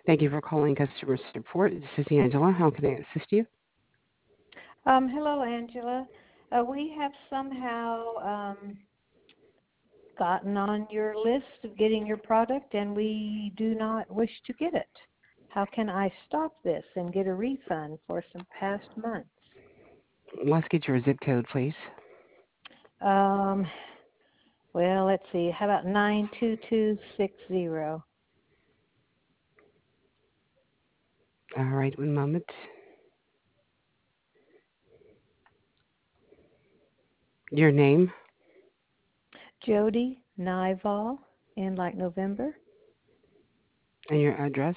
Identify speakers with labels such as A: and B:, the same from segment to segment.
A: Thank you for calling customer support. This is Angela. How can I assist you?
B: Hello, Angela. We have somehow gotten on your list of getting your product, and we do not wish to get it. How can I stop this and get a refund for some past months?
A: Let's get your zip code, please.
B: Um, well, let's see. How about 92260?
A: All right, one moment. Your name
B: Jody Nival, in like November.
A: and your address.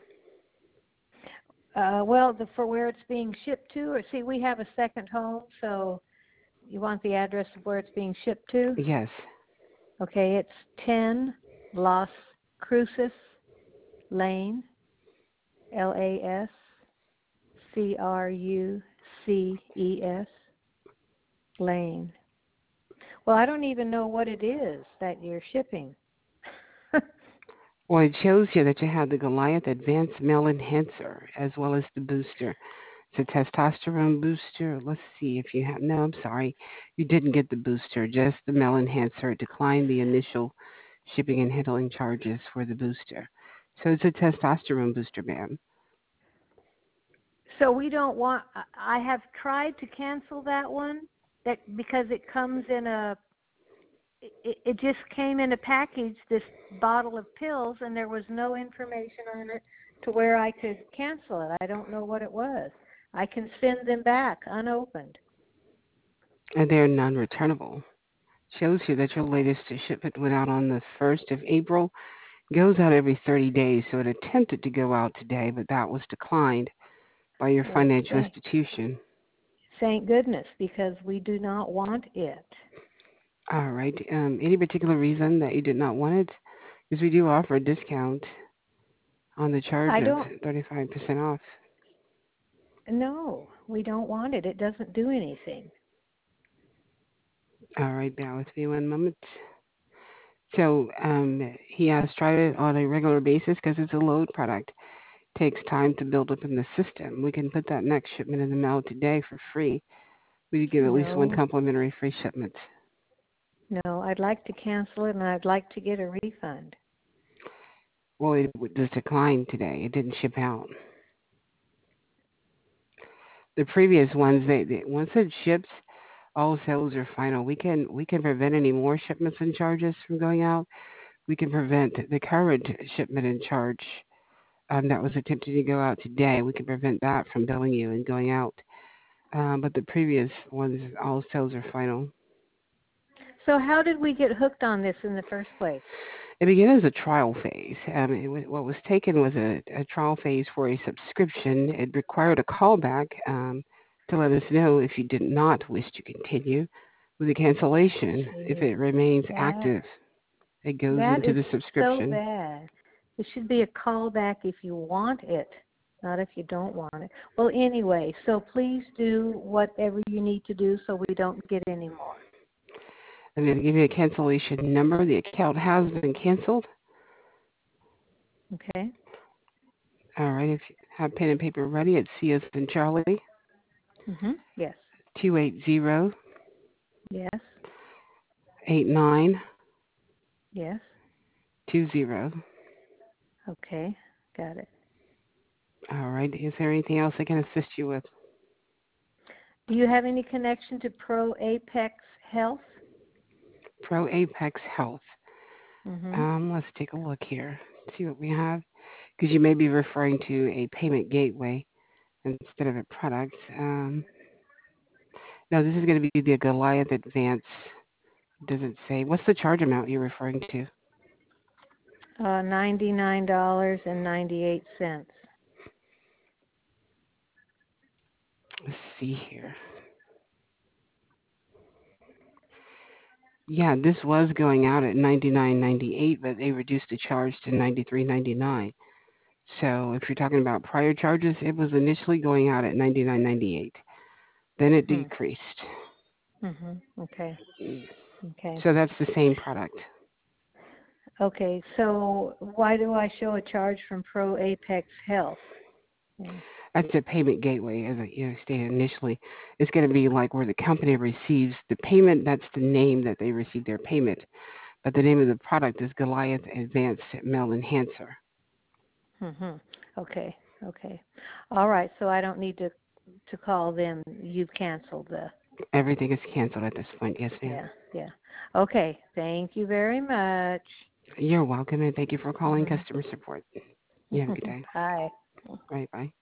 B: Well, for where it's being shipped to, or see, we have a second home, so you want the address of where it's being shipped to?
A: Yes.
B: Okay, it's 10 Las Cruces Lane, LASCRUCES Lane. Well, I don't even know what it is that you're shipping.
A: Well, it shows you that you have the Goliath Advanced Male Enhancer as well as the booster. It's a testosterone booster. Let's see if you have. No, I'm sorry. You didn't get the booster, just the Male Enhancer. It declined the initial shipping and handling charges for the booster. So it's a testosterone booster, ma'am.
B: So we don't want, I have tried to cancel that one because it comes in it just came in a package, this bottle of pills, and there was no information on it to where I could cancel it. I don't know what it was. I can send them back unopened.
A: And they're non-returnable. Shows you that your latest shipment went out on the 1st of April. Goes out every 30 days, so it attempted to go out today, but that was declined by your
B: Well,
A: financial institution.
B: thank goodness, because we do not want it.
A: All right. Any particular reason that you did not want it? Because we do offer a discount on the charge
B: I
A: of
B: don't,
A: 35% off.
B: no, we don't want it. It doesn't do anything.
A: All right, bear with me one moment. So he has tried it on a regular basis because it's a load product. Takes time to build up in the system. We can put that next shipment in the mail today for free. We give at least one
B: No,
A: complimentary free shipment.
B: no, I'd like to cancel it, and I'd like to get a refund.
A: Well, it just declined today. It didn't ship out. The previous ones, they once it ships, all sales are final. We can prevent any more shipments and charges from going out. We can prevent the current shipment and charge that was attempted to go out today. We can prevent that from billing you and going out. But the previous ones, all sales are final.
B: So how did we get hooked on this in the first place?
A: It began as a trial phase. What was taken was a trial phase for a subscription. It required a callback to let us know if you did not wish to continue with the cancellation. If
B: Gee,
A: it remains
B: that
A: active, it goes
B: that
A: into
B: is
A: the
B: so
A: subscription.
B: bad. It should be a callback if you want it, not if you don't want it. Well, anyway, so please do whatever you need to do so we don't get any more.
A: I'm going to give you a cancellation number. The account has been canceled.
B: Okay?
A: All right. If you have pen and paper ready, it's C as in Charlie,
B: Yes.
A: 280
B: Yes.
A: 8920.
B: Yes. Okay. Got it.
A: All right. Is there anything else I can assist you with?
B: Do you have any connection to Pro Apex Health?
A: Pro Apex Health.
B: Mhm.
A: Let's take a look here. See what we have. Because you may be referring to a payment gateway instead of a product. No, this is going to be the Goliath Advance. Doesn't say. What's the charge amount you're referring to?
B: $99.98.
A: Let's see here. Yeah, this was going out at $99.98, but they reduced the charge to $93.99. So if you're talking about prior charges, it was initially going out at $99.98. Then it
B: Hmm.
A: decreased.
B: Okay. Okay.
A: So that's the same product.
B: Okay, so why do I show a charge from Pro Apex Health? Yeah.
A: That's a payment gateway, as I stated initially. It's going to be like where the company receives the payment. That's the name that they receive their payment. But the name of the product is Goliath Advanced Male Enhancer.
B: Mhm. Okay. Okay. All right. So I don't need to call them. You've canceled the.
A: Everything is canceled at this point. Yes, ma'am.
B: Yeah. Yeah. Okay. Thank you very much.
A: You're welcome, and thank you for calling
B: Mhm.
A: customer support. You have a good day.
B: Bye.
A: Right, bye.